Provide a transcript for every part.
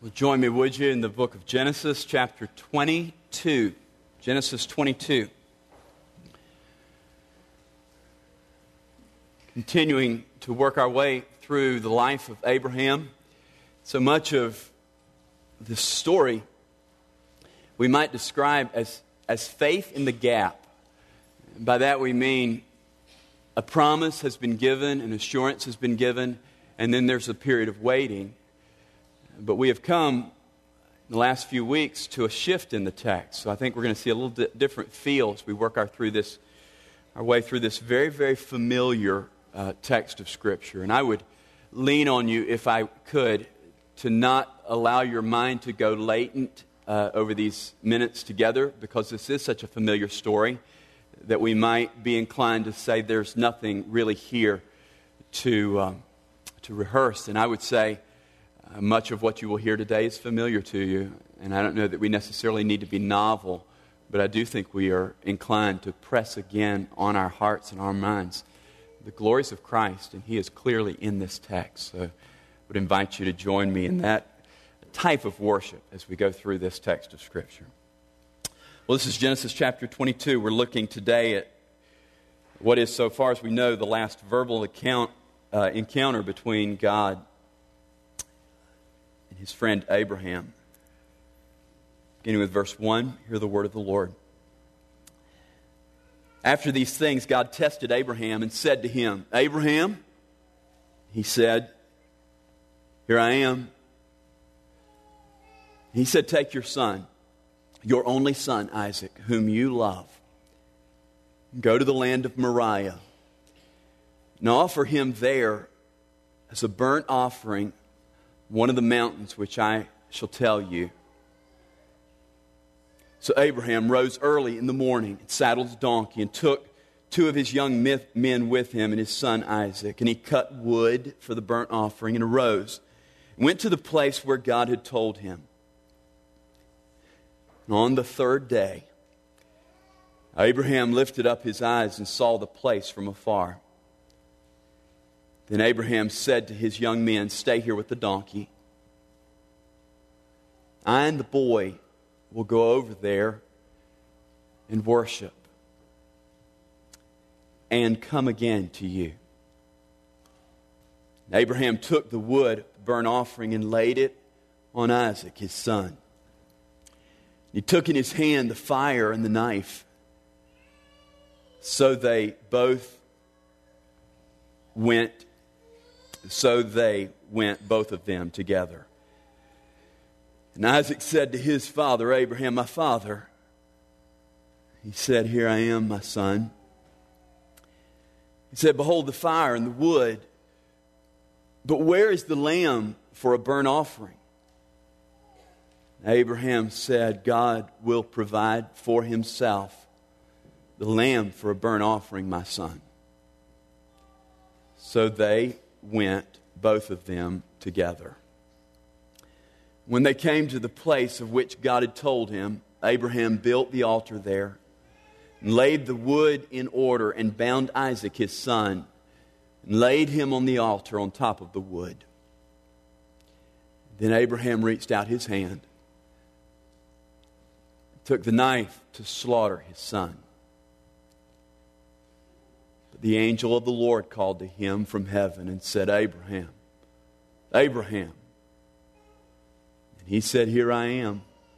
Well, join me, would you, in the book of Genesis, chapter 22. Genesis 22. Continuing to work our way through the life of Abraham. So much of this story we might describe as faith in the gap. And by that we mean a promise has been given, an assurance has been given, and then there's a period of waiting. But we have come in the last few weeks to a shift in the text. So I think we're going to see a little different feel as we work our way through this very, very familiar text of Scripture. And I would lean on you, if I could, to not allow your mind to go latent over these minutes together, because this is such a familiar story that we might be inclined to say there's nothing really here to rehearse. And I would say much of what you will hear today is familiar to you, and I don't know that we necessarily need to be novel, but I do think we are inclined to press again on our hearts and our minds the glories of Christ, and He is clearly in this text. So I would invite you to join me in that type of worship as we go through this text of Scripture. Well, this is Genesis chapter 22. We're looking today at what is, so far as we know, the last verbal encounter between God and his friend Abraham. Beginning with verse 1, hear the word of the Lord. After these things, God tested Abraham and said to him, "Abraham," he said, "Here I am." He said, "Take your son, your only son, Isaac, whom you love. Go to the land of Moriah and offer him there as a burnt offering one of the mountains which I shall tell you." So Abraham rose early in the morning and saddled his donkey and took two of his young men with him and his son Isaac. And he cut wood for the burnt offering and arose and went to the place where God had told him. And on the third day, Abraham lifted up his eyes and saw the place from afar. Then Abraham said to his young men, "Stay here with the donkey. I and the boy will go over there and worship and come again to you." And Abraham took the wood of the burnt offering and laid it on Isaac, his son. He took in his hand the fire and the knife. So they went, both of them together. And Isaac said to his father Abraham, "My father." He said, "Here I am, my son." He said, "Behold the fire and the wood, but where is the lamb for a burnt offering?" Abraham said, "God will provide for himself the lamb for a burnt offering, my son." So they went, both of them together. When they came to the place of which God had told him, Abraham built the altar there and laid the wood in order and bound Isaac his son and laid him on the altar on top of the wood. Then Abraham reached out his hand, took the knife to slaughter his son. But the angel of the Lord called to him from heaven and said, "Abraham, Abraham." And he said, "Here I am."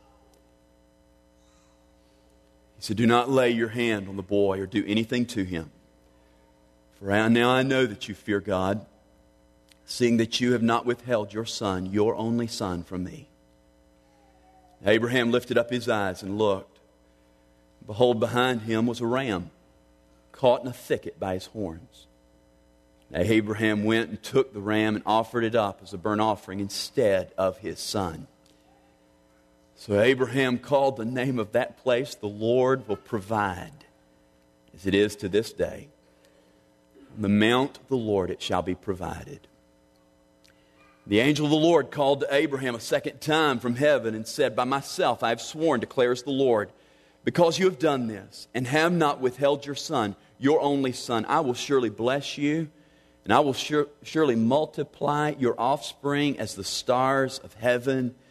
He said, "Do not lay your hand on the boy or do anything to him. For now I know that you fear God, seeing that you have not withheld your son, your only son, from me." Abraham lifted up his eyes and looked. Behold, behind him was a ram, caught in a thicket by his horns. Abraham went and took the ram and offered it up as a burnt offering instead of his son. So Abraham called the name of that place, "The Lord will provide," as it is to this day. On the mount of the Lord it shall be provided. The angel of the Lord called to Abraham a second time from heaven and said, "By myself I have sworn, declares the Lord, because you have done this and have not withheld your son, your only son, I will surely bless you, and I will surely multiply your offspring as the stars of heaven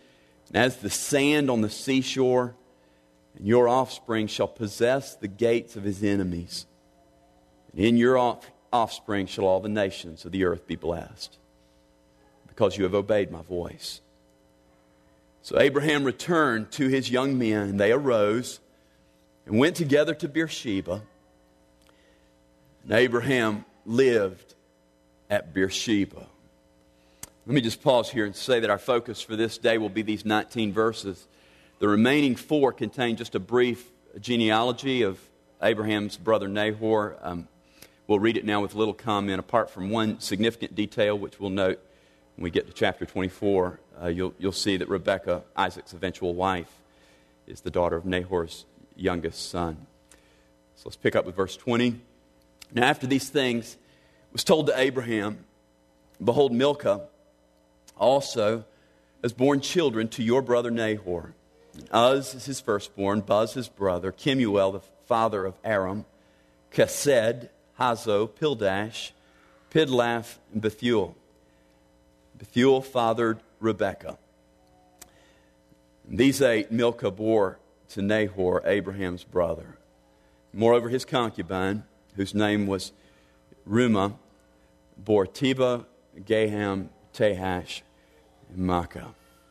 And as the sand on the seashore, and your offspring shall possess the gates of his enemies. And in your offspring shall all the nations of the earth be blessed, because you have obeyed my voice. So Abraham returned to his young men, and they arose and went together to Beersheba. And Abraham lived at Beersheba. Let me just pause here and say that our focus for this day will be these 19 verses. The remaining 4 contain just a brief genealogy of Abraham's brother Nahor. We'll read it now with little comment, apart from one significant detail, which we'll note when we get to chapter 24. You'll see that Rebekah, Isaac's eventual wife, is the daughter of Nahor's youngest son. So let's pick up with verse 20. Now after these things, it was told to Abraham, behold, Milcah also has borne children to your brother Nahor. Uz is his firstborn, Buz his brother, Kemuel the father of Aram, Chesed, Hazo, Pildash, Pidlaph, and Bethuel. Bethuel fathered Rebekah. And these 8 Milcah bore to Nahor, Abraham's brother. Moreover, his concubine, whose name was Reumah, bore Tebah, Gaham, Tahash, and Maachah.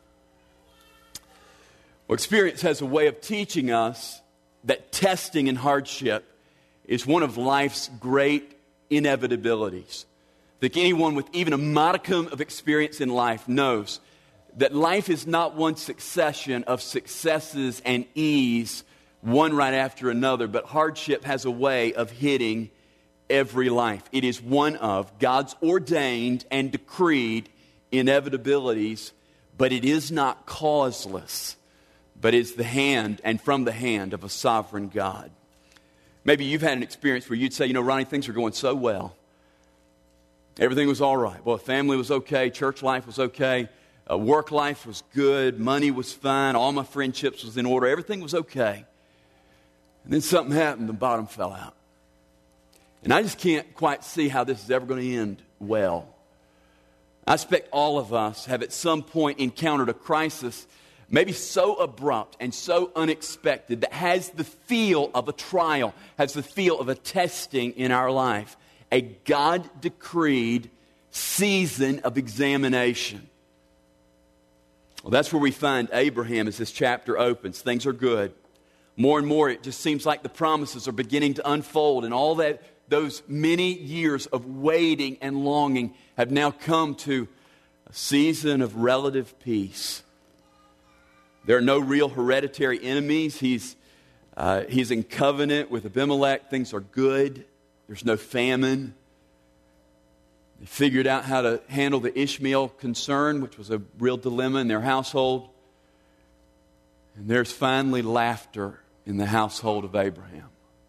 Well, experience has a way of teaching us that testing and hardship is one of life's great inevitabilities. I think anyone with even a modicum of experience in life knows that life is not one succession of successes and ease, one right after another, but hardship has a way of hitting every life. It is one of God's ordained and decreed inevitabilities, but it is not causeless, but is the hand and from the hand of a sovereign God. Maybe you've had an experience where you'd say, Ronnie, things are going so well. Everything was all right. Well, family was okay. Church life was okay. Work life was good. Money was fine. All my friendships was in order. Everything was okay. And then something happened. The bottom fell out. And I just can't quite see how this is ever going to end well. I expect all of us have at some point encountered a crisis, maybe so abrupt and so unexpected, that has the feel of a trial, has the feel of a testing in our life. A God-decreed season of examination. Well, that's where we find Abraham as this chapter opens. Things are good. More and more, it just seems like the promises are beginning to unfold, and all that, those many years of waiting and longing have now come to a season of relative peace. There are no real hereditary enemies. He's in covenant with Abimelech. Things are good. There's no famine. They figured out how to handle the Ishmael concern, which was a real dilemma in their household. And there's finally laughter in the household of Abraham.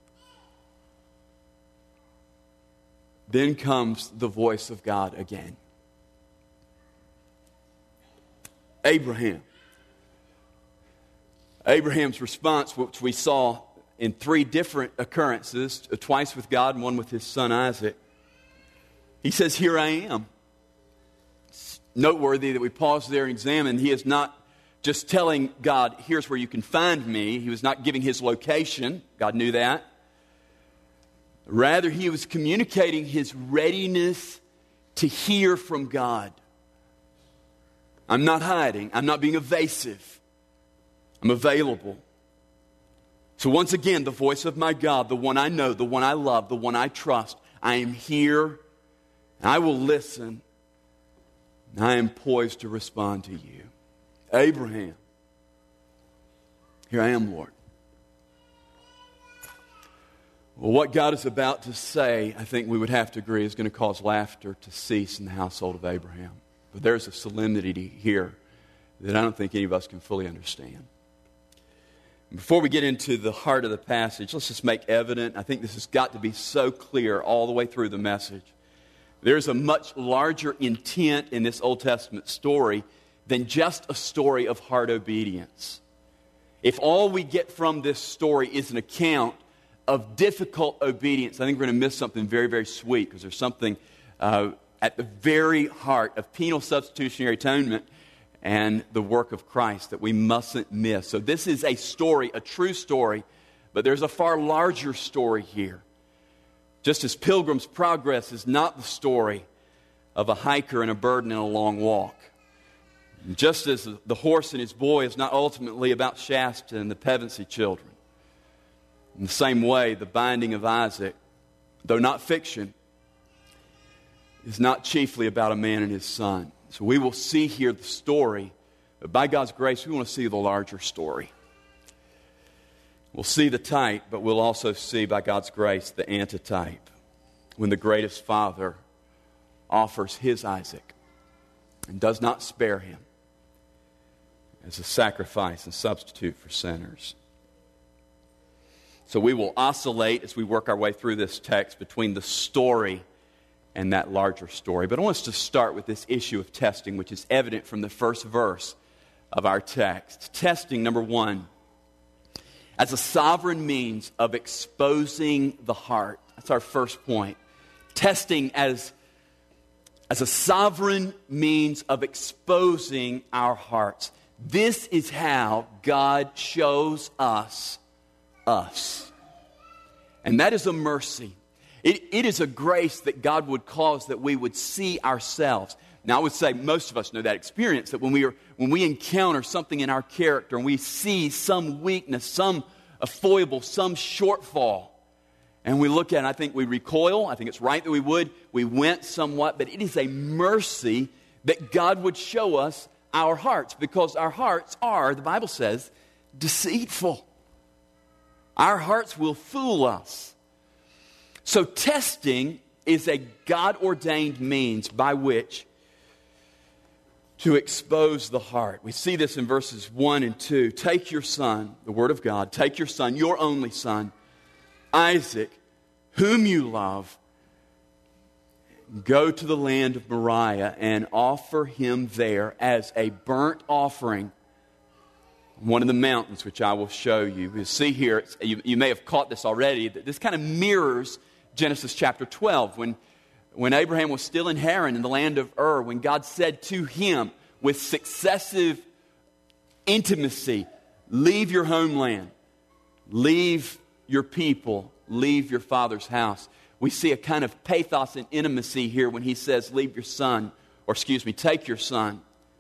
Then comes the voice of God again. Abraham's response, which we saw in 3 different occurrences, twice with God and one with his son Isaac. He says, "Here I am." It's noteworthy that we pause there and examine. He is not just telling God, "Here's where you can find me." He was not giving his location. God knew that. Rather, he was communicating his readiness to hear from God. I'm not hiding. I'm not being evasive. I'm available. So once again, the voice of my God, the one I know, the one I love, the one I trust, I am here, and I will listen, and I am poised to respond to you. Abraham, here I am, Lord. Well, what God is about to say, I think we would have to agree, is going to cause laughter to cease in the household of Abraham. But there's a solemnity here that I don't think any of us can fully understand. Before we get into the heart of the passage, let's just make evident, I think this has got to be so clear all the way through the message. There's a much larger intent in this Old Testament story than just a story of heart obedience. If all we get from this story is an account of difficult obedience, I think we're going to miss something very, very sweet, because there's something at the very heart of penal substitutionary atonement and the work of Christ that we mustn't miss. So this is a story, a true story, but there's a far larger story here. Just as Pilgrim's Progress is not the story of a hiker and a burden and a long walk. Just as The Horse and His Boy is not ultimately about Shasta and the Pevensey children. In the same way, The Binding of Isaac, though not fiction, is not chiefly about a man and his son. So we will see here the story, but by God's grace, we want to see the larger story. We'll see the type, but we'll also see, by God's grace, the antitype, when the greatest father offers his Isaac and does not spare him as a sacrifice and substitute for sinners. So we will oscillate as we work our way through this text between the story and that larger story. But I want us to start with this issue of testing, which is evident from the first verse of our text. Testing, number one, as a sovereign means of exposing the heart. That's our first point. Testing as a sovereign means of exposing our hearts. This is how God shows us. And that is a mercy. It is a grace that God would cause that we would see ourselves. Now, I would say most of us know that experience, that when we encounter something in our character and we see some weakness, a foible, some shortfall, and we look at it and I think we recoil. I think it's right that we would. We wince somewhat, but it is a mercy that God would show us our hearts, because our hearts are, the Bible says, deceitful. Our hearts will fool us. So testing is a God-ordained means by which to expose the heart. We see this in verses 1 and 2. Take your son, the word of God, take your son, your only son, Isaac, whom you love, go to the land of Moriah and offer him there as a burnt offering on one of the mountains which I will show you. You see here, you may have caught this already, that this kind of mirrors Genesis chapter 12, when Abraham was still in Haran in the land of Ur, when God said to him with successive intimacy, leave your homeland, leave your people, leave your father's house. We see a kind of pathos and intimacy here when he says, leave your son, take your son,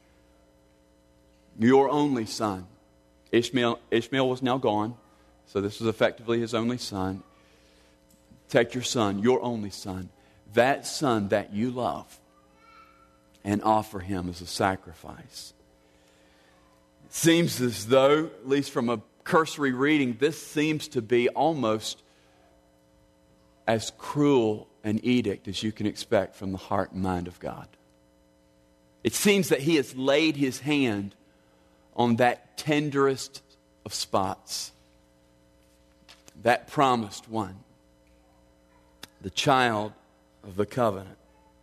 your only son. Ishmael was now gone, so this was effectively his only son. Take your son, your only son, that son that you love, and offer him as a sacrifice. It seems as though, at least from a cursory reading, this seems to be almost as cruel an edict as you can expect from the heart and mind of God. It seems that he has laid his hand on that tenderest of spots, that promised one, the child of the covenant.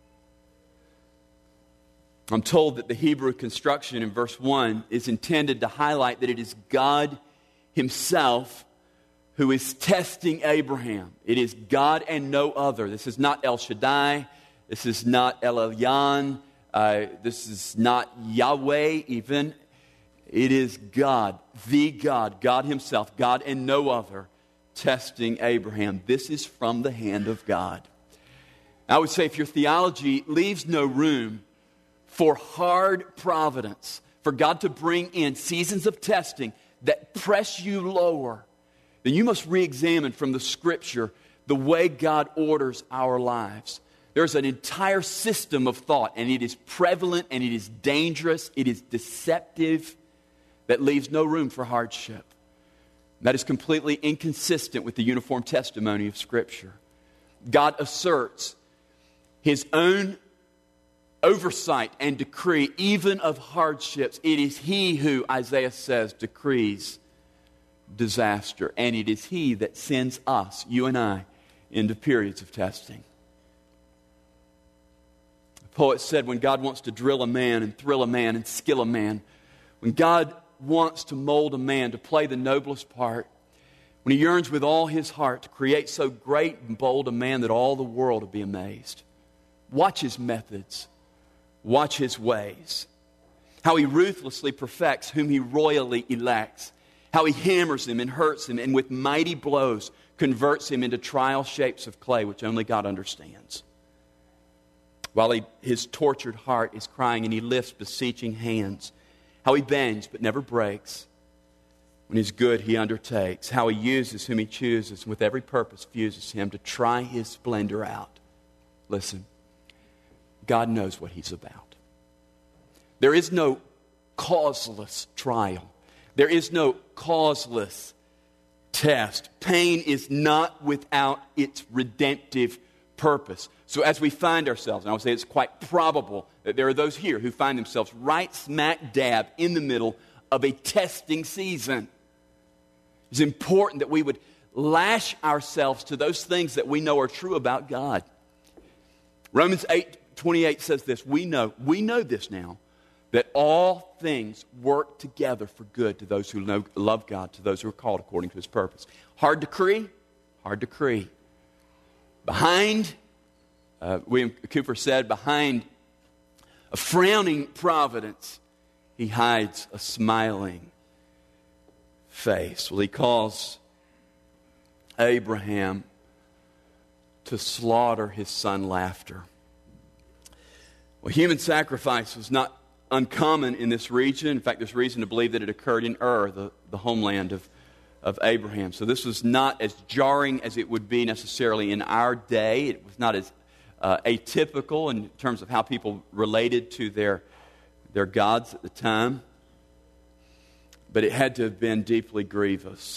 I'm told that the Hebrew construction in verse 1 is intended to highlight that it is God himself who is testing Abraham. It is God and no other. This is not El Shaddai. This is not El Elyon. This is not Yahweh even. It is God, the God, God himself, God and no other, testing Abraham. This is from the hand of God. I would say if your theology leaves no room for hard providence, for God to bring in seasons of testing that press you lower, then you must re-examine from the Scripture the way God orders our lives. There's an entire system of thought, and it is prevalent, and it is dangerous, it is deceptive, that leaves no room for hardship. That is completely inconsistent with the uniform testimony of Scripture. God asserts his own oversight and decree, even of hardships. It is he who, Isaiah says, decrees disaster. And it is he that sends us, you and I, into periods of testing. The poet said, when God wants to drill a man and thrill a man and skill a man, when God wants to mold a man to play the noblest part, when he yearns with all his heart to create so great and bold a man that all the world will be amazed. Watch his methods. Watch his ways. how he ruthlessly perfects whom he royally elects, how he hammers him and hurts him and with mighty blows converts him into trial shapes of clay which only God understands. While his tortured heart is crying and he lifts beseeching hands, how he bends but never breaks. When he's good, he undertakes. How he uses whom he chooses and with every purpose fuses him to try his splendor out. Listen, God knows what he's about. There is no causeless trial. There is no causeless test. Pain is not without its redemptive purpose. So as we find ourselves, and I would say it's quite probable that there are those here who find themselves right smack dab in the middle of a testing season. It's important that we would lash ourselves to those things that we know are true about God. Romans 8:28 says this, we know this now, that all things work together for good to those who love God, to those who are called according to his purpose. Hard decree. Behind, William Cooper said, behind a frowning providence, he hides a smiling face. Well, he calls Abraham to slaughter his son Laughter. Well, human sacrifice was not uncommon in this region. In fact, there's reason to believe that it occurred in Ur, the homeland of Abraham. So this was not as jarring as it would be necessarily in our day. It was not as atypical in terms of how people related to their gods at the time. But it had to have been deeply grievous.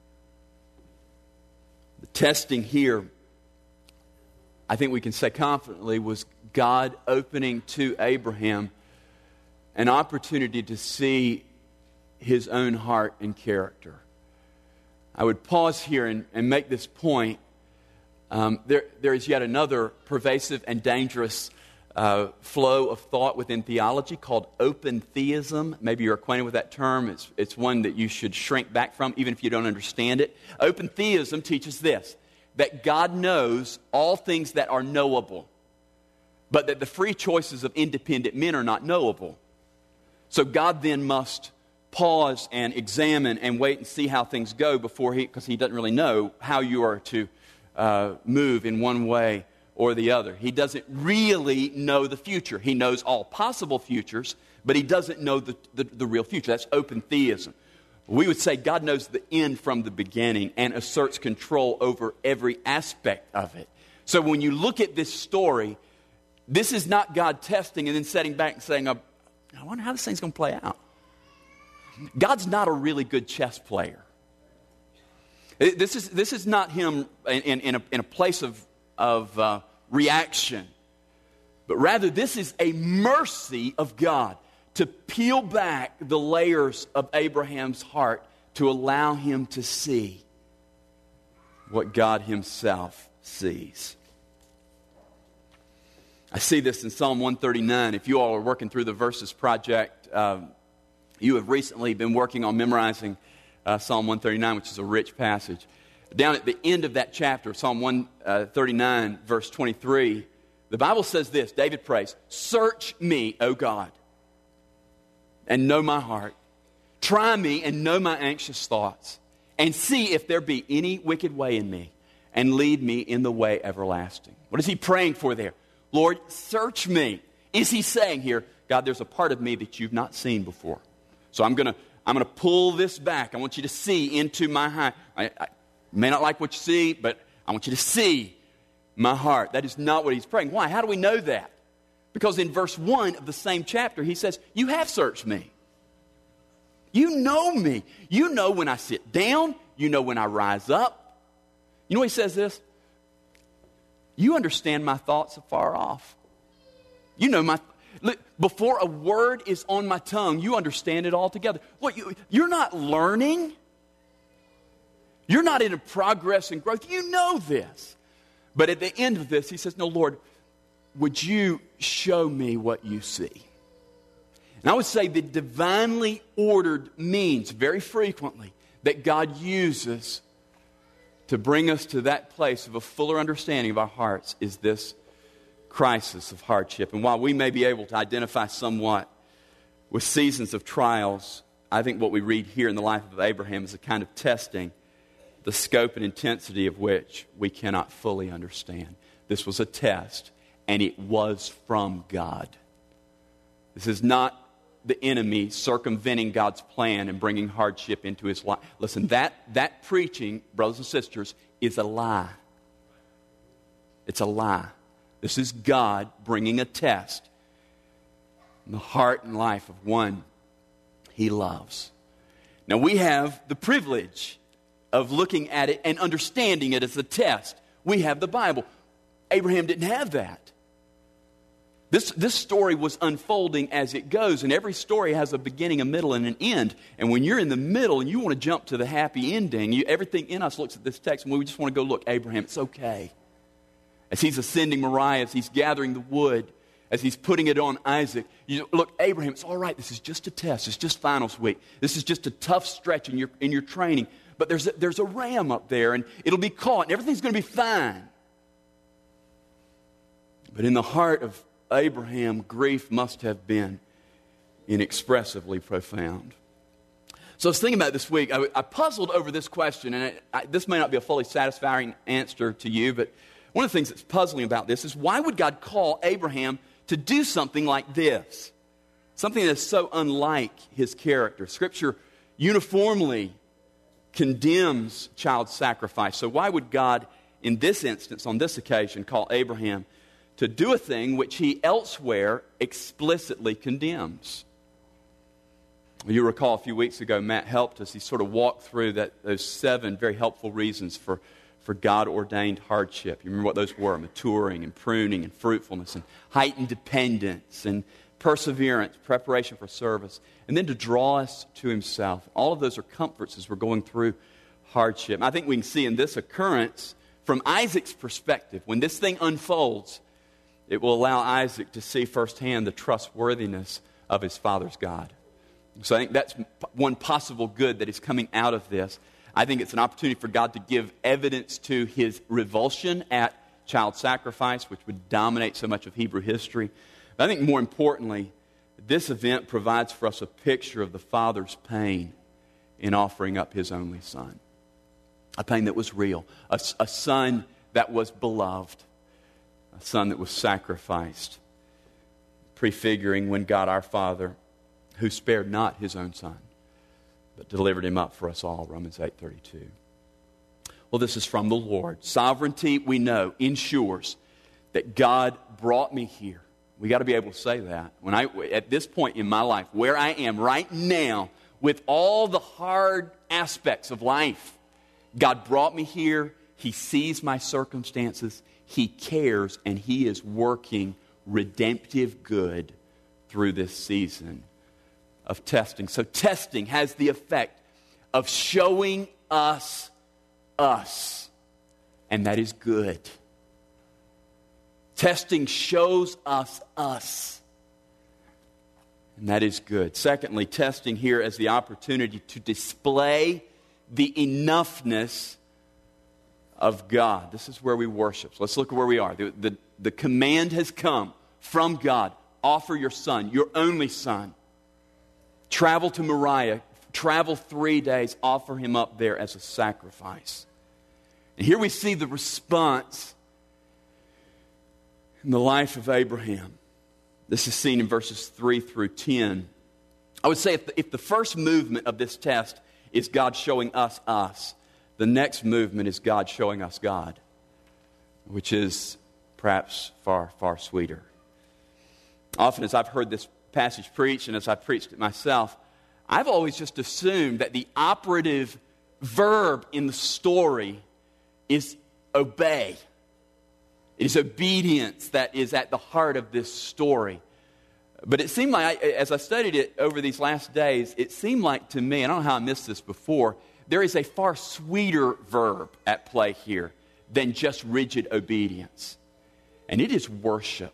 The testing here, I think we can say confidently, was God opening to Abraham an opportunity to see his own heart and character. I would pause here and make this point. There is yet another pervasive and dangerous flow of thought within theology called open theism. Maybe you're acquainted with that term. It's one that you should shrink back from, even if you don't understand it. Open theism teaches this, that God knows all things that are knowable, but that the free choices of independent men are not knowable. So God then must pause and examine and wait and see how things go because he doesn't really know how you are to move in one way or the other. He doesn't really know the future. He knows all possible futures, but he doesn't know the real future. That's open theism. We would say God knows the end from the beginning and asserts control over every aspect of it. So when you look at this story, this is not God testing and then setting back and saying, I wonder how this thing's going to play out. God's not a really good chess player. This is not him in a place of reaction, but rather this is a mercy of God to peel back the layers of Abraham's heart to allow him to see what God himself sees. I see this in Psalm 139. If you all are working through the Verses Project, you have recently been working on memorizing Psalm 139, which is a rich passage. Down at the end of that chapter, Psalm 139, verse 23, the Bible says this, David prays, "Search me, O God, and know my heart. Try me and know my anxious thoughts, and see if there be any wicked way in me, and lead me in the way everlasting." What is he praying for there? Lord, search me. Is he saying here, God, there's a part of me that you've not seen before. So I'm going to pull this back. I want you to see into my heart. I may not like what you see, but I want you to see my heart. That is not what he's praying. Why? How do we know that? Because in verse 1 of the same chapter, he says, you have searched me. You know me. You know when I sit down. You know when I rise up. You know he says this? You understand my thoughts afar off. You know look, before a word is on my tongue, you understand it altogether. Look, you're not learning. You're not in a progress and growth. You know this. But at the end of this, he says, no, Lord, would you show me what you see? And I would say the divinely ordered means very frequently that God uses to bring us to that place of a fuller understanding of our hearts is this crisis of hardship. And while we may be able to identify somewhat with seasons of trials, I think what we read here in the life of Abraham is a kind of testing, the scope and intensity of which we cannot fully understand. This was a test, and it was from God. This is not the enemy circumventing God's plan and bringing hardship into his life. Listen, that preaching, brothers and sisters, is a lie. It's a lie. This is God bringing a test in the heart and life of one He loves. Now, we have the privilege of looking at it and understanding it as a test. We have the Bible. Abraham didn't have that. This story was unfolding as it goes, and every story has a beginning, a middle, and an end. And when you're in the middle and you want to jump to the happy ending, everything in us looks at this text and we just want to go, look, Abraham, it's okay. As he's ascending Moriah, as he's gathering the wood, as he's putting it on Isaac, look, Abraham, it's all right. This is just a test. It's just finals week. This is just a tough stretch in your training. But there's a ram up there, and it'll be caught, and everything's going to be fine. But in the heart of Abraham, grief must have been inexpressively profound. So I was thinking about it this week. I puzzled over this question, and this may not be a fully satisfying answer to you, but one of the things that's puzzling about this is why would God call Abraham to do something like this? Something that's so unlike his character. Scripture uniformly condemns child sacrifice. So why would God, in this instance, on this occasion, call Abraham to do a thing which he elsewhere explicitly condemns? You recall a few weeks ago, Matt helped us. He sort of walked through those 7 very helpful reasons for God-ordained hardship. You remember what those were? Maturing and pruning and fruitfulness and heightened dependence and perseverance, preparation for service, and then to draw us to himself. All of those are comforts as we're going through hardship. And I think we can see in this occurrence, from Isaac's perspective, when this thing unfolds, it will allow Isaac to see firsthand the trustworthiness of his father's God. So I think that's one possible good that is coming out of this. I think it's an opportunity for God to give evidence to his revulsion at child sacrifice, which would dominate so much of Hebrew history. But I think more importantly, this event provides for us a picture of the father's pain in offering up his only son. A pain that was real. A son that was beloved. A son that was sacrificed. Prefiguring when God our Father, who spared not his own son, but delivered him up for us all, Romans 8:32. Well, this is from the Lord. Sovereignty, we know, ensures that God brought me here. We got to be able to say that. At this point in my life, where I am right now, with all the hard aspects of life, God brought me here. He sees my circumstances. He cares, and He is working redemptive good through this season of testing. So testing has the effect of showing us, and that is good. Testing shows us, and that is good. Secondly, testing here as the opportunity to display the enoughness of God. This is where we worship. So let's look at where we are. The command has come from God. Offer your son, your only son. Travel to Moriah. Travel 3 days. Offer him up there as a sacrifice. And here we see the response in the life of Abraham. This is seen in verses 3 through 10. I would say if the first movement of this test is God showing us, the next movement is God showing us God, which is perhaps far, far sweeter. Often as I've heard this passage preached and as I've preached it myself, I've always just assumed that the operative verb in the story is obey. It is obedience that is at the heart of this story. But it seemed like, as I studied it over these last days, it seemed like to me, I don't know how I missed this before, there is a far sweeter verb at play here than just rigid obedience. And it is worship.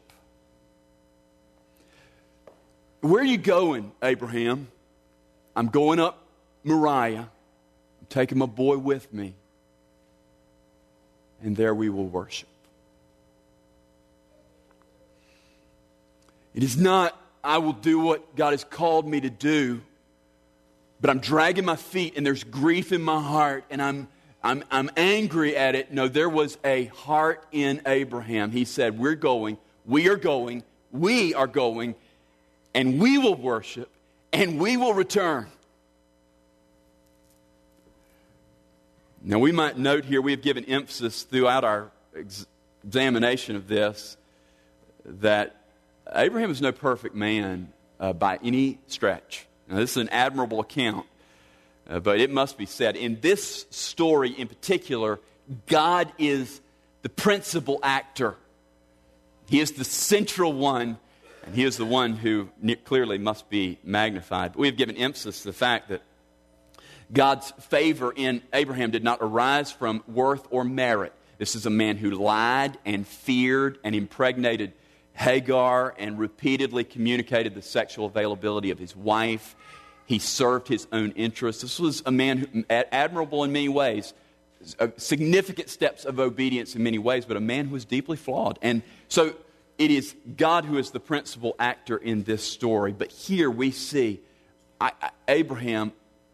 Where are you going, Abraham? I'm going up Moriah. I'm taking my boy with me. And there we will worship. It is not I will do what God has called me to do, but I'm dragging my feet and there's grief in my heart and I'm angry at it. No, there was a heart in Abraham. He said, we are going, and we will worship, and we will return. Now, we might note here, we have given emphasis throughout our examination of this, that Abraham is no perfect man by any stretch. Now, this is an admirable account, but it must be said, in this story in particular, God is the principal actor. He is the central one, and He is the one who clearly must be magnified. But we have given emphasis to the fact that God's favor in Abraham did not arise from worth or merit. This is a man who lied and feared and impregnated Hagar and repeatedly communicated the sexual availability of his wife. He served his own interests. This was a man who, admirable in many ways, significant steps of obedience in many ways, but a man who was deeply flawed. And so it is God who is the principal actor in this story. But here we see Abraham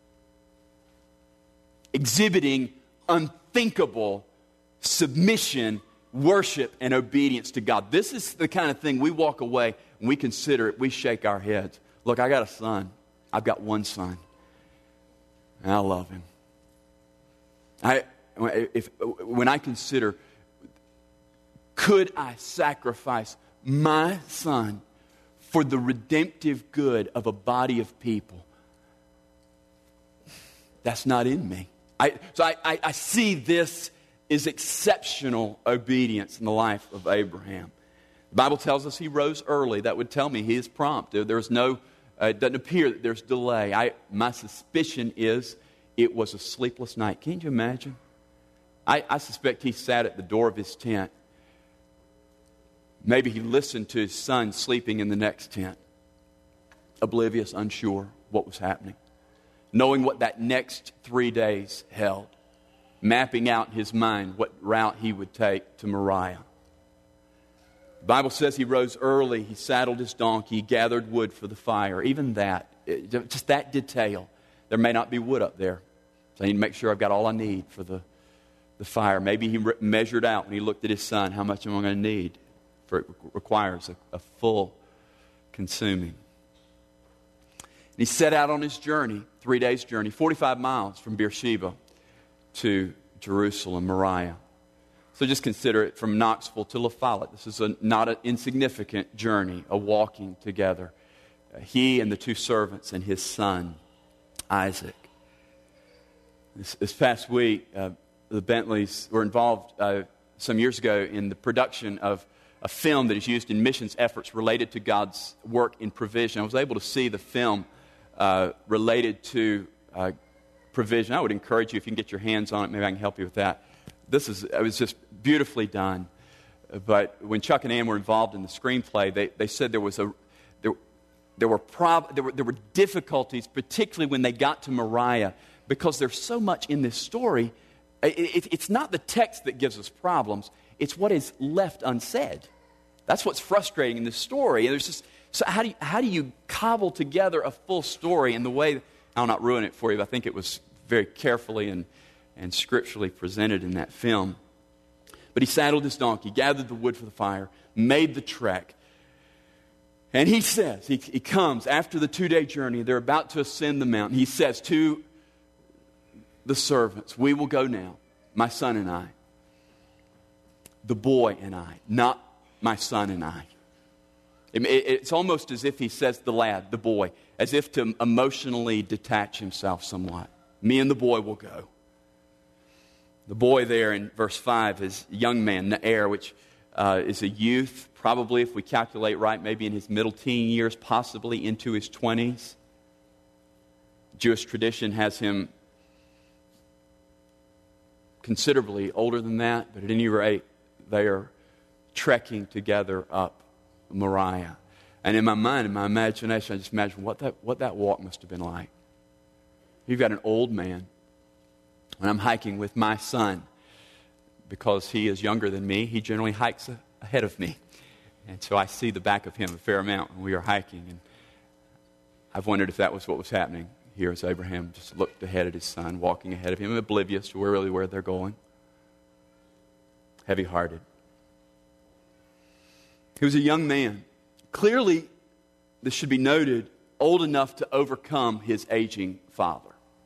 exhibiting unthinkable submission, worship, and obedience to God. This is the kind of thing we walk away and we consider it, we shake our heads. Look, I got a son. I've got one son. And I love him. When I consider, could I sacrifice my son for the redemptive good of a body of people? That's not in me. I see this is exceptional obedience in the life of Abraham. The Bible tells us he rose early. That would tell me he is prompt. There's no, it doesn't appear that there's delay. My suspicion is it was a sleepless night. Can't you imagine? I suspect he sat at the door of his tent. Maybe he listened to his son sleeping in the next tent, oblivious, unsure what was happening, knowing what that next 3 days held, mapping out in his mind what route he would take to Moriah. The Bible says he rose early, he saddled his donkey, he gathered wood for the fire. Even that, just that detail. There may not be wood up there, so I need to make sure I've got all I need for the fire. Maybe he measured out when he looked at his son, how much am I going to need? For it requires a full consuming. And he set out on his journey, 3 days' journey, 45 miles from Beersheba to Jerusalem, Moriah. So just consider it from Knoxville to La Follette. This is not an insignificant journey, a walking together. He and the two servants and his son, Isaac. This past week, the Bentleys were involved some years ago in the production of a film that is used in missions efforts related to God's work in provision. I was able to see the film related to provision. I would encourage you, if you can get your hands on it, maybe I can help you with that. It was just beautifully done. But when Chuck and Ann were involved in the screenplay, they said there were difficulties, particularly when they got to Moriah, because there's so much in this story. It's not the text that gives us problems. It's what is left unsaid. That's what's frustrating in this story. And there's just, so how do you cobble together a full story in the way? I'll not ruin it for you, but I think it was very carefully and scripturally presented in that film. But he saddled his donkey, gathered the wood for the fire, made the trek. And he says, he comes after the 2-day journey. They're about to ascend the mountain. He says to the servants, we will go now, my son and I. The boy and I, not my son and I. It's almost as if he says the lad, the boy, as if to emotionally detach himself somewhat. Me and the boy will go. The boy there in verse 5 is a young man, Ne'er, which is a youth, probably if we calculate right, maybe in his middle teen years, possibly into his 20s. Jewish tradition has him considerably older than that, but at any rate, they are trekking together up Moriah. And in my mind, in my imagination, I just imagine what that walk must have been like. You've got an old man, and I'm hiking with my son. Because he is younger than me, he generally hikes ahead of me. And so I see the back of him a fair amount when we are hiking. And I've wondered if that was what was happening here as Abraham just looked ahead at his son, walking ahead of him, oblivious to where they're going. Heavy-hearted. He was a young man. Clearly, this should be noted, old enough to overcome his aging father.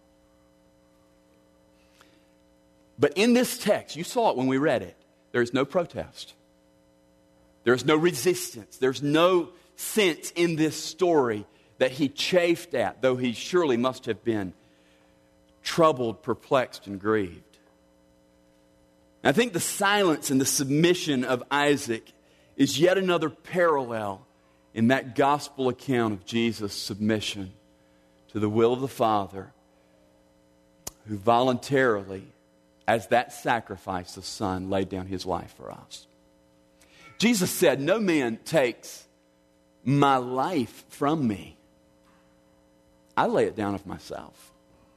But in this text, you saw it when we read it, there is no protest. There is no resistance. There's no sense in this story that he chafed at, though he surely must have been troubled, perplexed, and grieved. I think the silence and the submission of Isaac is yet another parallel in that gospel account of Jesus' submission to the will of the Father, who voluntarily, as that sacrifice, the Son laid down his life for us. Jesus said, "No man takes my life from me. I lay it down of myself."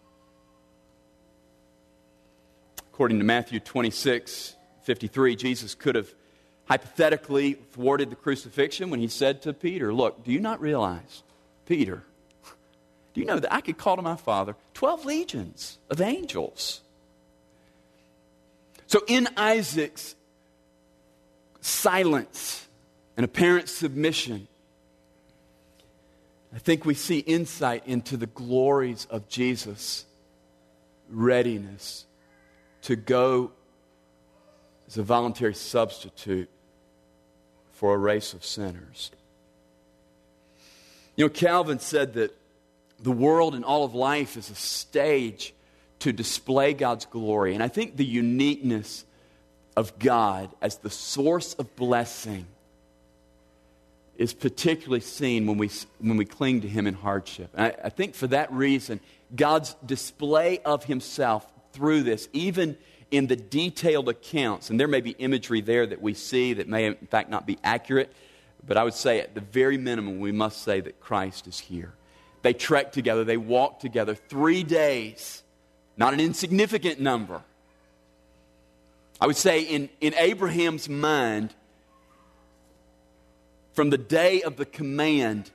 According to Matthew 26:53, Jesus could have hypothetically thwarted the crucifixion when he said to Peter, "Look, do you not realize, Peter, do you know that I could call to my Father 12 legions of angels?" So in Isaac's silence and apparent submission, I think we see insight into the glories of Jesus' readiness to go as a voluntary substitute for a race of sinners. You know, Calvin said that the world and all of life is a stage to display God's glory. And I think the uniqueness of God as the source of blessing is particularly seen when we cling to Him in hardship. And I think for that reason, God's display of Himself through this, even in the detailed accounts, and there may be imagery there that we see that may in fact not be accurate, but I would say at the very minimum we must say that Christ is here. They trekked together, they walked together 3 days, not an insignificant number. I would say in Abraham's mind, from the day of the command,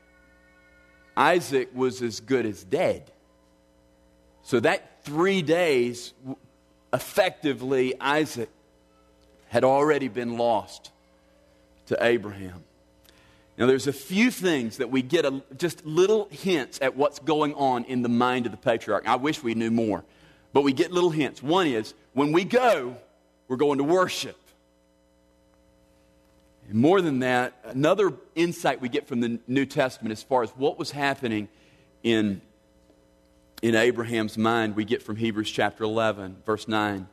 Isaac was as good as dead. So that 3 days, effectively, Isaac had already been lost to Abraham. Now, there's a few things that we get just little hints at what's going on in the mind of the patriarch. I wish we knew more, but we get little hints. One is, when we go, we're going to worship. And more than that, another insight we get from the New Testament as far as what was happening in Abraham's mind, we get from Hebrews chapter 11, verse 9.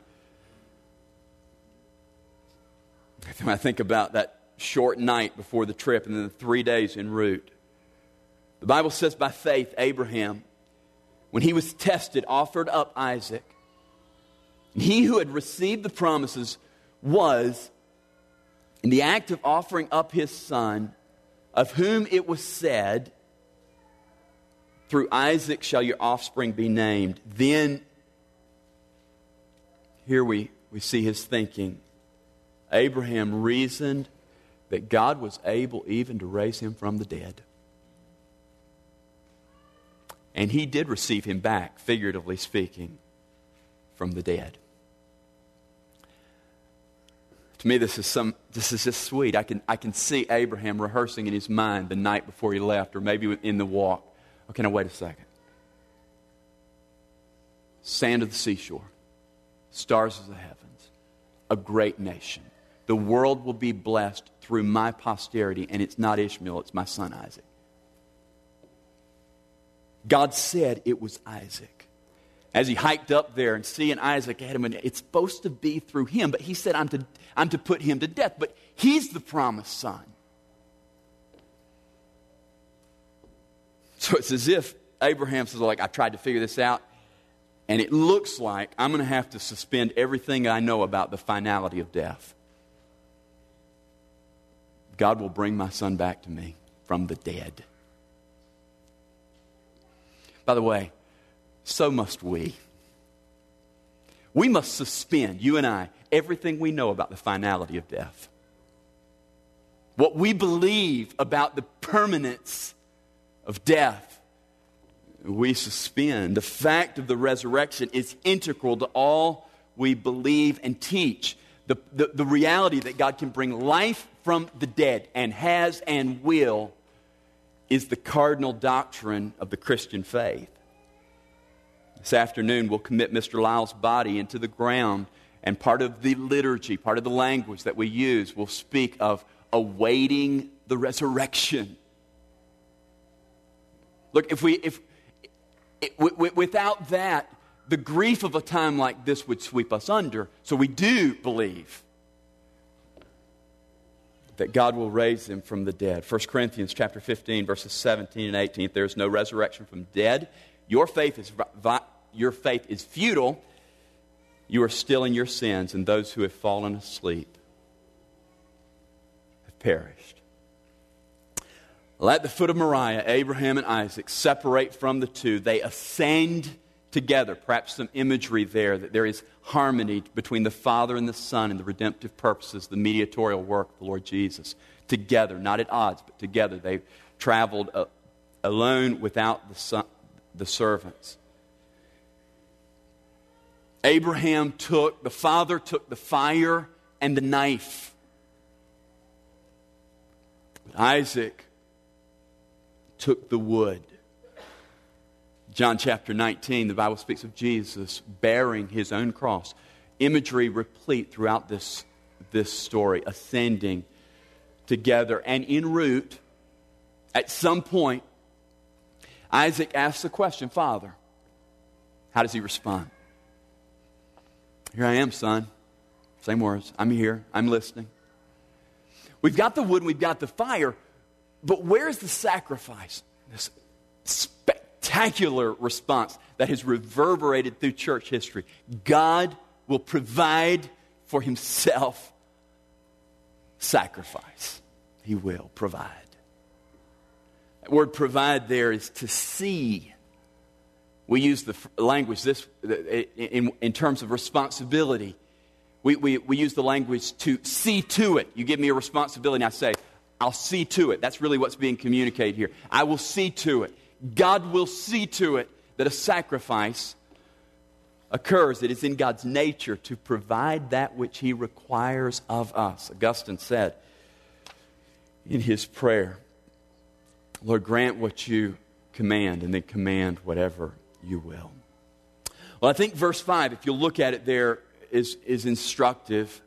When I think about that short night before the trip and then the 3 days en route, the Bible says, by faith, Abraham, when he was tested, offered up Isaac. And he who had received the promises was, in the act of offering up his son, of whom it was said, "Through Isaac shall your offspring be named." Then, here we see his thinking. Abraham reasoned that God was able even to raise him from the dead. And he did receive him back, figuratively speaking, from the dead. To me, this is just sweet. I can see Abraham rehearsing in his mind the night before he left, or maybe in the walk. Okay, now wait a second. Sand of the seashore, stars of the heavens, a great nation. The world will be blessed through my posterity, and it's not Ishmael, it's my son Isaac. God said it was Isaac. As he hiked up there and seeing Isaac ahead of him, it's supposed to be through him, but he said, I'm to put him to death, but he's the promised son. So it's as if Abraham says, I tried to figure this out, and it looks like I'm going to have to suspend everything I know about the finality of death. God will bring my son back to me from the dead. By the way, so must we. We must suspend, you and I, everything we know about the finality of death. what we believe about the permanence of death, we suspend. The fact of the resurrection is integral to all we believe and teach. The reality that God can bring life from the dead and has and will is the cardinal doctrine of the Christian faith. This afternoon, we'll commit Mr. Lyle's body into the ground, and part of the liturgy, part of the language that we use will speak of awaiting the resurrection. Look, without that, the grief of a time like this would sweep us under. So we do believe that God will raise him from the dead. 1 Corinthians chapter 15, verses 17 and 18. If there is no resurrection from dead, your faith is futile. You are still in your sins, and those who have fallen asleep have perished. Well, at the foot of Moriah, Abraham and Isaac separate from the two. They ascend together. Perhaps some imagery there, that there is harmony between the Father and the Son and the redemptive purposes, the mediatorial work of the Lord Jesus. Together, not at odds, but together. They traveled alone without the servants. The Father took the fire and the knife. But Isaac took the wood. John chapter 19, the Bible speaks of Jesus bearing his own cross. Imagery replete throughout this story, ascending together. And en route, at some point, Isaac asks the question, Father. How does he respond? Here I am, son. Same words. I'm here. I'm listening. We've got the wood and we've got the fire, but where's the sacrifice? This spectacular response that has reverberated through church history. God will provide for himself sacrifice. He will provide. That word provide there is to see. We use the language in terms of responsibility. We use the language to see to it. You give me a responsibility and I say, I'll see to it. That's really what's being communicated here. I will see to it. God will see to it that a sacrifice occurs. It is in God's nature to provide that which he requires of us. Augustine said in his prayer, Lord, grant what you command, and then command whatever you will. Well, I think verse 5, if you look at it there, is instructive.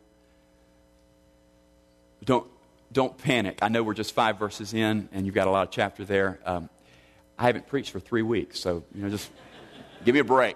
Don't panic. I know we're just 5 verses in, and you've got a lot of chapter there. I haven't preached for 3 weeks, so just give me a break.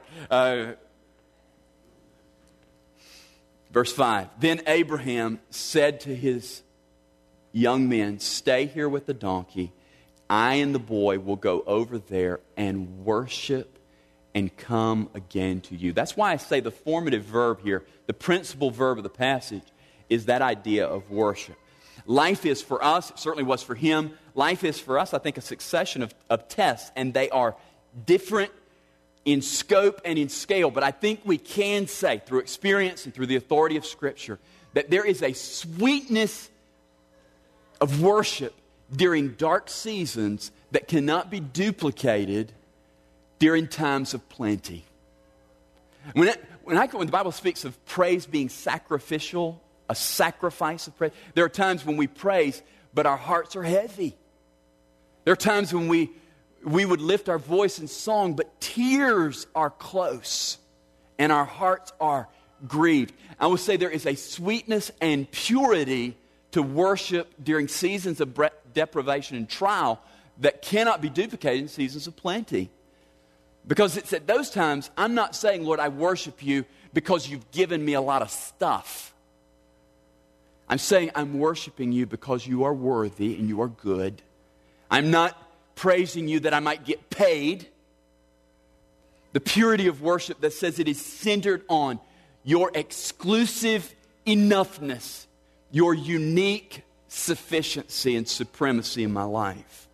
Verse 5, then Abraham said to his young men, stay here with the donkey. I and the boy will go over there and worship and come again to you. That's why I say the formative verb here, the principal verb of the passage, is that idea of worship. Life is for us, it certainly was for him, life is for us, I think, a succession of tests, and they are different in scope and in scale. But I think we can say, through experience and through the authority of Scripture, that there is a sweetness of worship during dark seasons that cannot be duplicated during times of plenty. When the Bible speaks of praise being sacrificial, a sacrifice of praise, there are times when we praise, but our hearts are heavy. There are times when we would lift our voice in song, but tears are close and our hearts are grieved. I would say there is a sweetness and purity to worship during seasons of deprivation and trial that cannot be duplicated in seasons of plenty. Because it's at those times, I'm not saying, Lord, I worship you because you've given me a lot of stuff. I'm saying I'm worshiping you because you are worthy and you are good. I'm not praising you that I might get paid. The purity of worship that says it is centered on your exclusive enoughness, your unique sufficiency and supremacy in my life.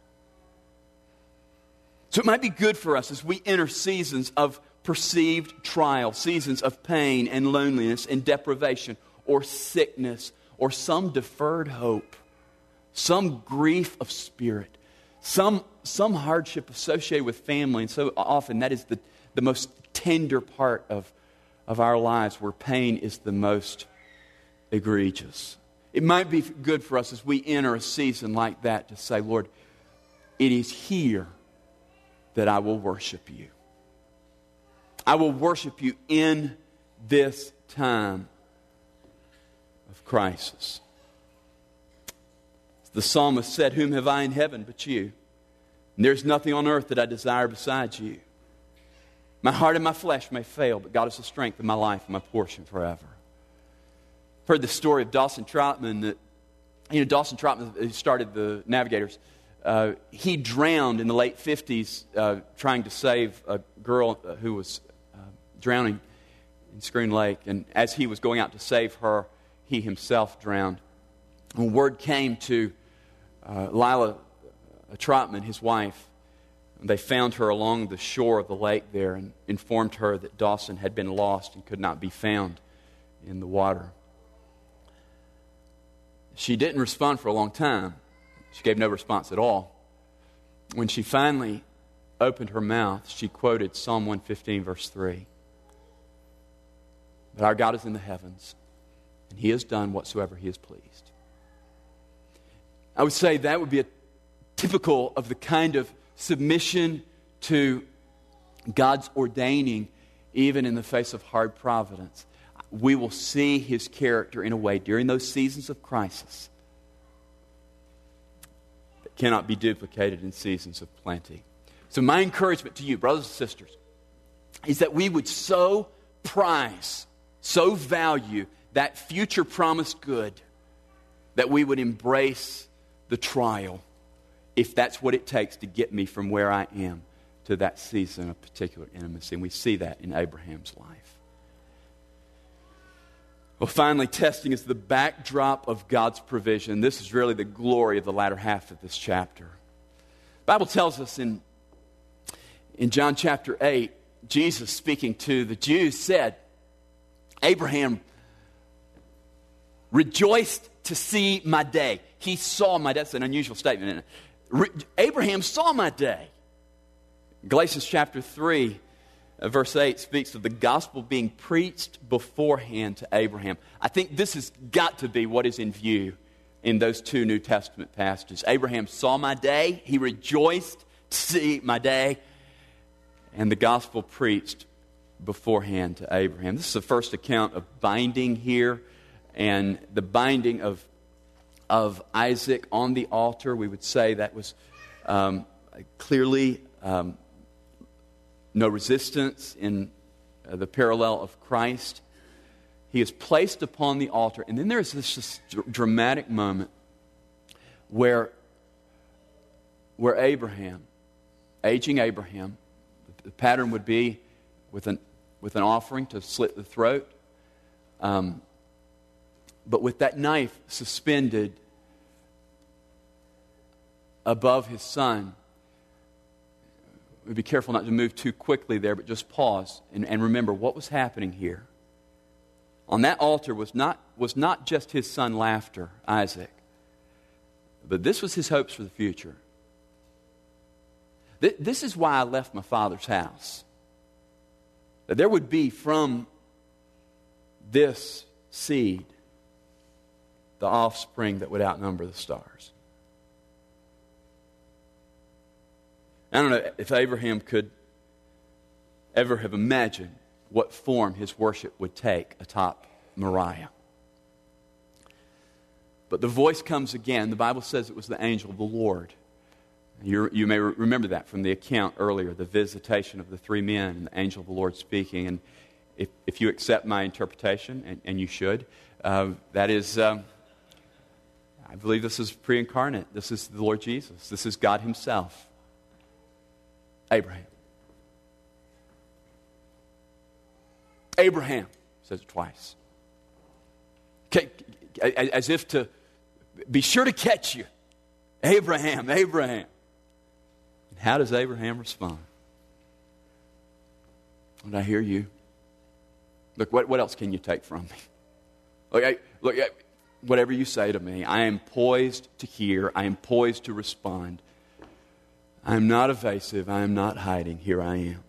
So it might be good for us as we enter seasons of perceived trial, seasons of pain and loneliness and deprivation or sickness or some deferred hope, some grief of spirit, some hardship associated with family. And so often that is the most tender part of our lives, where pain is the most egregious. It might be good for us as we enter a season like that to say, Lord, it is here that I will worship you. I will worship you in this time of crisis. The psalmist said, whom have I in heaven but you? And there's nothing on earth that I desire besides you. My heart and my flesh may fail, but God is the strength of my life and my portion forever. I've heard the story of Dawson Trotman. Dawson Trotman, who started the Navigators, he drowned in the late 50s trying to save a girl who was drowning in Scroon Lake. And as he was going out to save her, he himself drowned. When word came to Lila Trotman, his wife, they found her along the shore of the lake there and informed her that Dawson had been lost and could not be found in the water. She didn't respond for a long time. She gave no response at all. When she finally opened her mouth, she quoted Psalm 115, verse 3. But our God is in the heavens, and He has done whatsoever He is pleased. I would say that would be typical of the kind of submission to God's ordaining, even in the face of hard providence. We will see His character in a way during those seasons of crisis that cannot be duplicated in seasons of plenty. So my encouragement to you, brothers and sisters, is that we would so prize, so value that future promised good, that we would embrace the trial, if that's what it takes to get me from where I am to that season of particular intimacy. And we see that in Abraham's life. Well, finally, testing is the backdrop of God's provision. This is really the glory of the latter half of this chapter. The Bible tells us in John chapter 8, Jesus speaking to the Jews said, Abraham rejoiced to see my day. He saw my day. That's an unusual statement, isn't it? Abraham saw my day. Galatians chapter 3, verse 8 speaks of the gospel being preached beforehand to Abraham. I think this has got to be what is in view in those two New Testament passages. Abraham saw my day. He rejoiced to see my day. And the gospel preached beforehand to Abraham. This is the first account of binding here. And the binding of Isaac on the altar, we would say that was clearly no resistance in the parallel of Christ. He is placed upon the altar. And then there's this dramatic moment where Abraham, aging Abraham, the pattern would be with an offering to slit the throat. But with that knife suspended above his son, we'd be careful not to move too quickly there, but just pause and remember what was happening here. On that altar was not just his son Laughter, Isaac, but this was his hopes for the future. This is why I left my father's house. That there would be from this seed the offspring that would outnumber the stars. I don't know if Abraham could ever have imagined what form his worship would take atop Moriah. But the voice comes again. The Bible says it was the angel of the Lord. You may remember that from the account earlier, the visitation of the three men and the angel of the Lord speaking. And if you accept my interpretation, and you should, that is, I believe this is pre-incarnate. This is the Lord Jesus. This is God Himself. Abraham. Abraham, says it twice. Okay, as if to be sure to catch you. Abraham, Abraham. And how does Abraham respond? When I hear you. Look, what else can you take from me? Look, whatever you say to me. I am poised to hear. I am poised to respond. I am not evasive. I am not hiding. Here I am.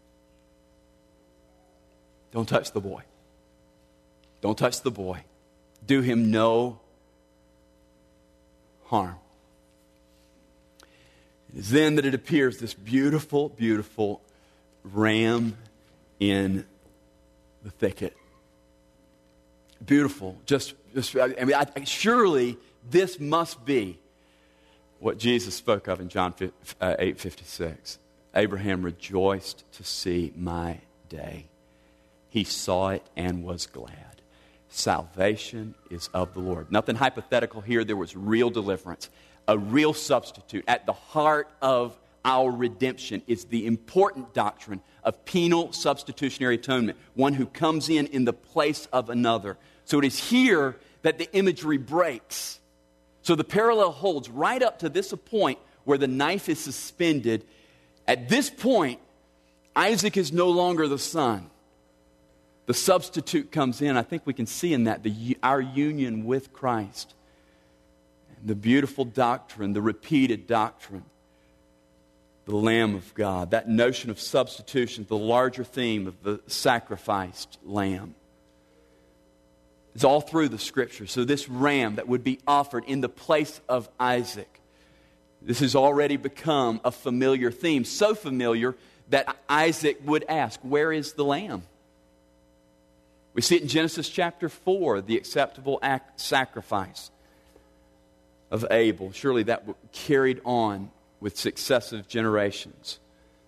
Don't touch the boy. Don't touch the boy. Do him no harm. It is then that it appears, this beautiful, beautiful ram in the thicket. Beautiful. Surely this must be what Jesus spoke of in John 8:56. Abraham rejoiced to see my day. He saw it and was glad. Salvation is of the Lord. Nothing hypothetical here. There was real deliverance, a real substitute. At the heart of our redemption is the important doctrine of penal substitutionary atonement, one who comes in the place of another. So it is here that the imagery breaks. So the parallel holds right up to this point where the knife is suspended. At this point, Isaac is no longer the son. The substitute comes in. I think we can see in that our union with Christ. And the beautiful doctrine, the repeated doctrine, the Lamb of God. That notion of substitution, the larger theme of the sacrificed lamb. It's all through the Scripture. So this ram that would be offered in the place of Isaac, this has already become a familiar theme. So familiar that Isaac would ask, where is the lamb? We see it in Genesis chapter 4, the acceptable sacrifice of Abel. Surely that carried on with successive generations.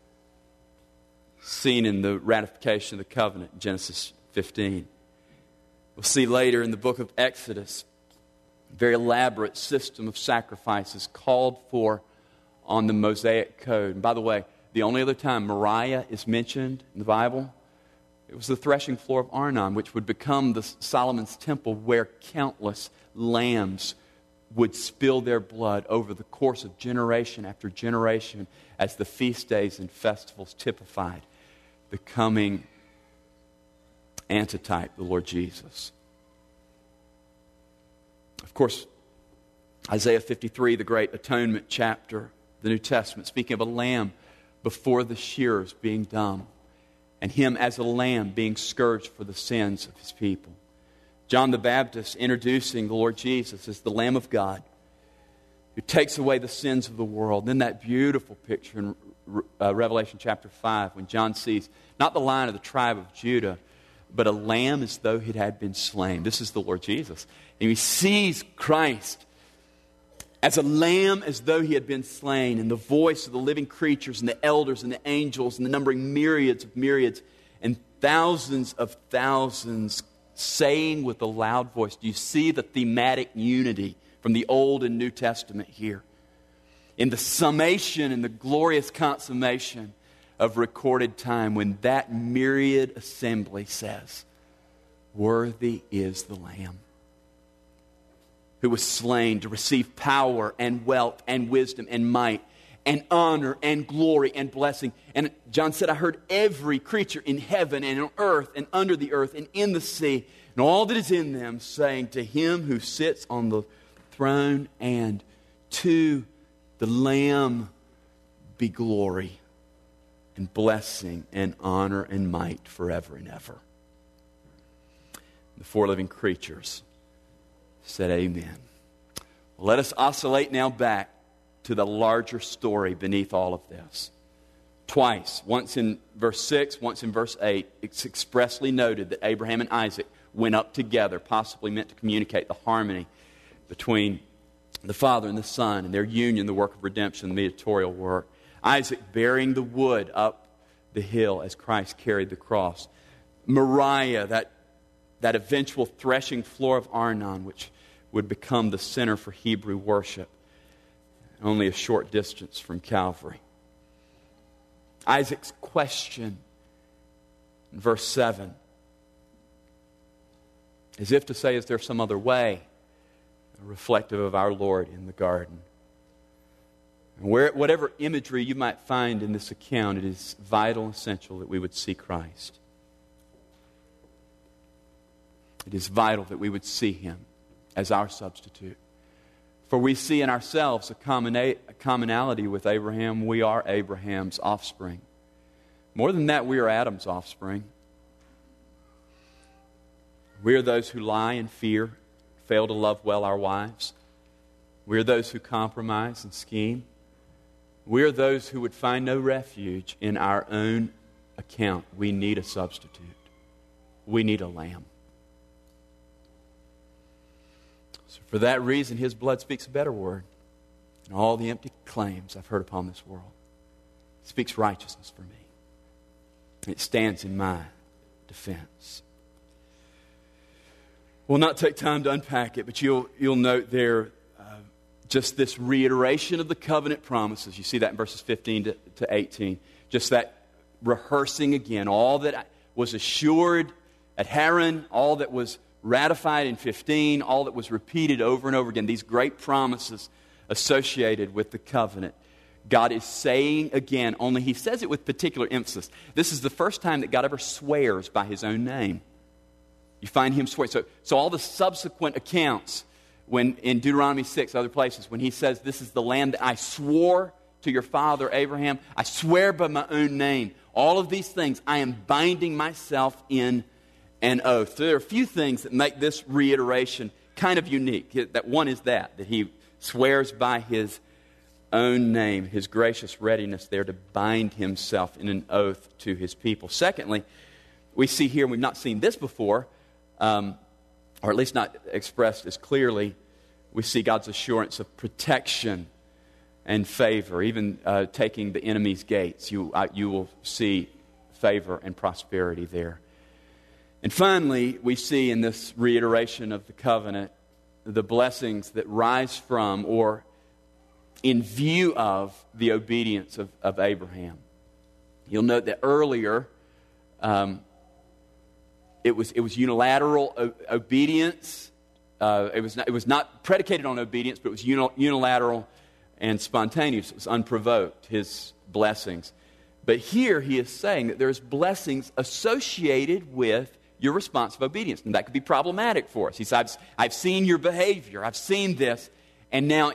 Seen in the ratification of the covenant in Genesis 15. We'll see later in the book of Exodus, a very elaborate system of sacrifices called for on the Mosaic Code. And by the way, the only other time Moriah is mentioned in the Bible, it was the threshing floor of Arnon, which would become the Solomon's temple, where countless lambs would spill their blood over the course of generation after generation as the feast days and festivals typified the coming antitype, the Lord Jesus. Of course, Isaiah 53, the great atonement chapter, the New Testament, speaking of a lamb before the shearers being dumb, and him as a lamb being scourged for the sins of his people. John the Baptist introducing the Lord Jesus as the Lamb of God who takes away the sins of the world. Then that beautiful picture in Revelation chapter 5 when John sees not the Lion of the tribe of Judah, but a lamb as though he had been slain. This is the Lord Jesus. And he sees Christ as a lamb as though he had been slain, and the voice of the living creatures and the elders and the angels and the numbering myriads of myriads and thousands of thousands saying with a loud voice. Do you see the thematic unity from the Old and New Testament here? In the summation and the glorious consummation of recorded time, when that myriad assembly says, "Worthy is the Lamb who was slain to receive power and wealth and wisdom and might and honor and glory and blessing." And John said, I heard every creature in heaven and on earth and under the earth and in the sea and all that is in them saying, to him who sits on the throne and to the Lamb be glory and blessing and honor and might forever and ever. The four living creatures said amen. Let us oscillate now back to the larger story beneath all of this. Twice, once in verse 6, once in verse 8, it's expressly noted that Abraham and Isaac went up together, possibly meant to communicate the harmony between the Father and the Son and their union, the work of redemption, the mediatorial work. Isaac bearing the wood up the hill as Christ carried the cross. Moriah, that eventual threshing floor of Arnon, which would become the center for Hebrew worship, only a short distance from Calvary. Isaac's question in verse 7, as if to say, is there some other way, reflective of our Lord in the garden. And whatever imagery you might find in this account, it is vital and essential that we would see Christ. It is vital that we would see Him. as our substitute. For we see in ourselves a commonality with Abraham. We are Abraham's offspring. More than that, we are Adam's offspring. We are those who lie and fear, fail to love well our wives. We are those who compromise and scheme. We are those who would find no refuge in our own account. We need a substitute. We need a lamb. So for that reason, His blood speaks a better word than all the empty claims I've heard upon this world. It speaks righteousness for me. It stands in my defense. We'll not take time to unpack it, but you'll note there just this reiteration of the covenant promises. You see that in verses 15 to 18. Just that rehearsing again. All that was assured at Haran, all that was ratified in 15, all that was repeated over and over again. These great promises associated with the covenant. God is saying again, only He says it with particular emphasis. This is the first time that God ever swears by His own name. You find Him swear. So all the subsequent accounts, when in Deuteronomy 6, other places, when He says, this is the land that I swore to your father Abraham, I swear by my own name. All of these things, I am binding myself in an oath. So there are a few things that make this reiteration kind of unique. That one is that He swears by His own name, His gracious readiness there to bind Himself in an oath to His people. Secondly, we see here, we've not seen this before, or at least not expressed as clearly, we see God's assurance of protection and favor. Even taking the enemy's gates, you will see favor and prosperity there. And finally, we see in this reiteration of the covenant the blessings that rise from or in view of the obedience of Abraham. You'll note that earlier it was unilateral obedience. It was not predicated on obedience, but it was unilateral and spontaneous. It was unprovoked, His blessings. But here He is saying that there's blessings associated with your responsive obedience. And that could be problematic for us. He says, I've seen your behavior. I've seen this. And now,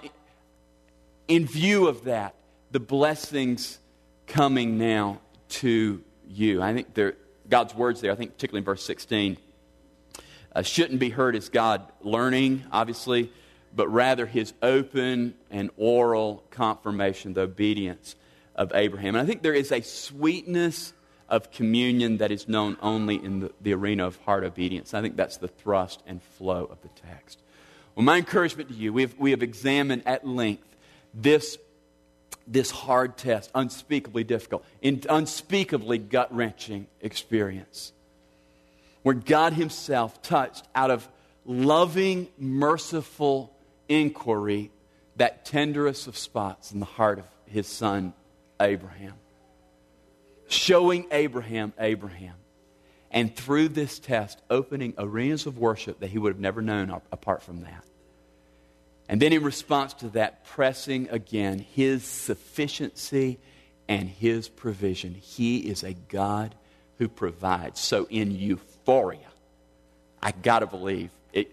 in view of that, the blessings coming now to you. I think God's words there, I think particularly in verse 16, shouldn't be heard as God learning, obviously, but rather His open and oral confirmation, the obedience of Abraham. And I think there is a sweetness of communion that is known only in the arena of heart obedience. I think that's the thrust and flow of the text. Well, my encouragement to you, we have examined at length this hard test, unspeakably difficult, unspeakably gut-wrenching experience, where God Himself touched out of loving, merciful inquiry that tenderest of spots in the heart of His son Abraham. Showing Abraham, and through this test, opening arenas of worship that he would have never known apart from that. And then in response to that, pressing again His sufficiency and His provision. He is a God who provides. So in euphoria, I got to believe,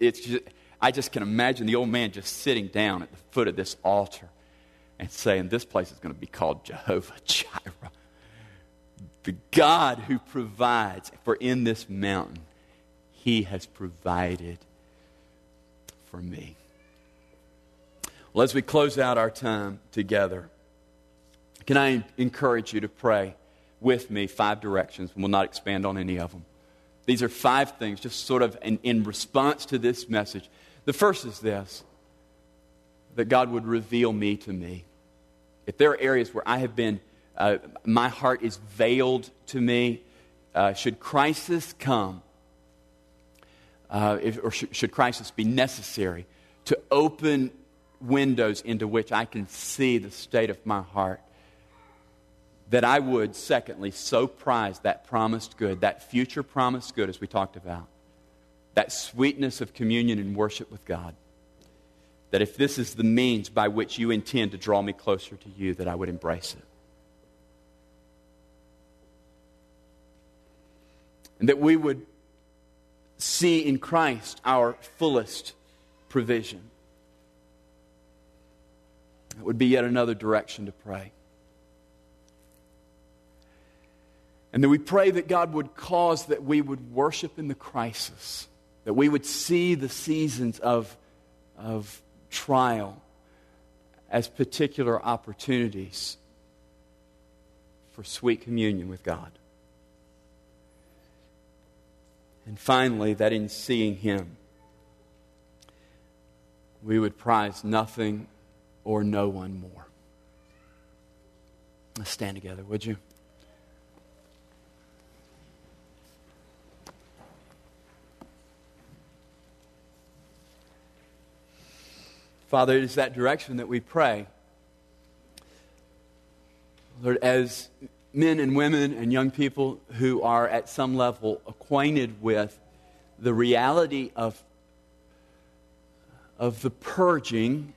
I just can imagine the old man just sitting down at the foot of this altar and saying, this place is going to be called Jehovah Jireh. The God who provides, for in this mountain, He has provided for me. Well, as we close out our time together, can I encourage you to pray with me 5 directions, and we'll not expand on any of them. These are 5 things, just sort of in response to this message. The first is this, that God would reveal me to me. If there are areas where I have been my heart is veiled to me. Should crisis come, should crisis be necessary to open windows into which I can see the state of my heart, that I would, secondly, so prize that promised good, that future promised good as we talked about, that sweetness of communion and worship with God, that if this is the means by which you intend to draw me closer to you, that I would embrace it. And that we would see in Christ our fullest provision. That would be yet another direction to pray. And then we pray that God would cause that we would worship in the crisis, that we would see the seasons of trial as particular opportunities for sweet communion with God. And finally, that in seeing Him, we would prize nothing or no one more. Let's stand together, would you? Father, it is that direction that we pray. Lord, as men and women and young people who are at some level acquainted with the reality of the purging,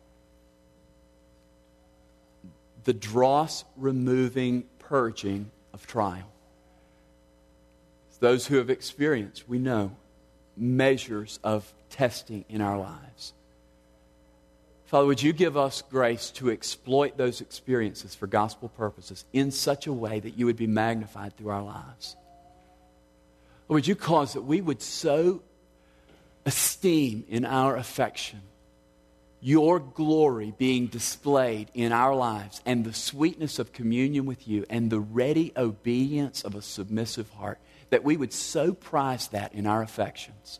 the dross-removing purging of trial. Those who have experienced, we know, measures of testing in our lives. Father, would you give us grace to exploit those experiences for gospel purposes in such a way that you would be magnified through our lives? Or would you cause that we would so esteem in our affection your glory being displayed in our lives and the sweetness of communion with you and the ready obedience of a submissive heart, that we would so prize that in our affections,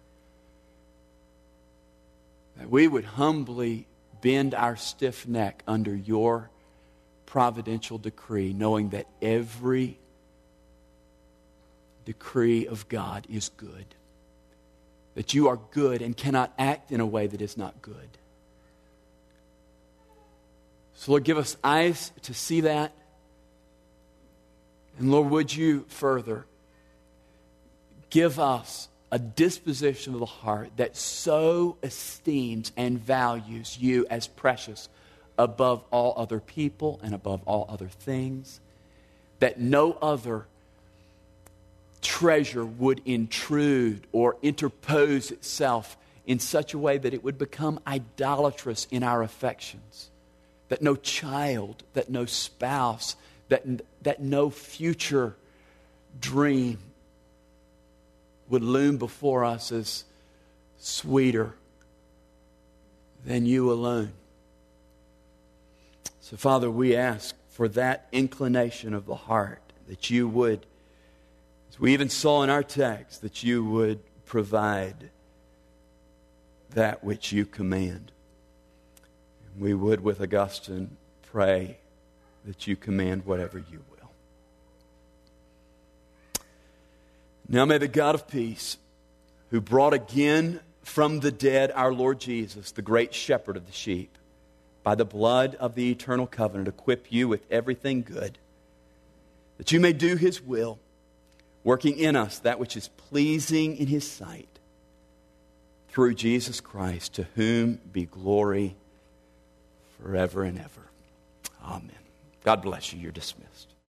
that we would humbly bend our stiff neck under your providential decree, knowing that every decree of God is good. That you are good and cannot act in a way that is not good. So Lord, give us eyes to see that. And Lord, would you further give us a disposition of the heart that so esteems and values you as precious above all other people and above all other things, that no other treasure would intrude or interpose itself in such a way that it would become idolatrous in our affections, that no child, that no spouse, that no future dream would loom before us as sweeter than you alone. So, Father, we ask for that inclination of the heart, that you would, as we even saw in our text, that you would provide that which you command. And we would, with Augustine, pray that you command whatever you will. Now may the God of peace, who brought again from the dead our Lord Jesus, the great shepherd of the sheep, by the blood of the eternal covenant, equip you with everything good, that you may do his will, working in us that which is pleasing in his sight, through Jesus Christ, to whom be glory forever and ever. Amen. God bless you. You're dismissed.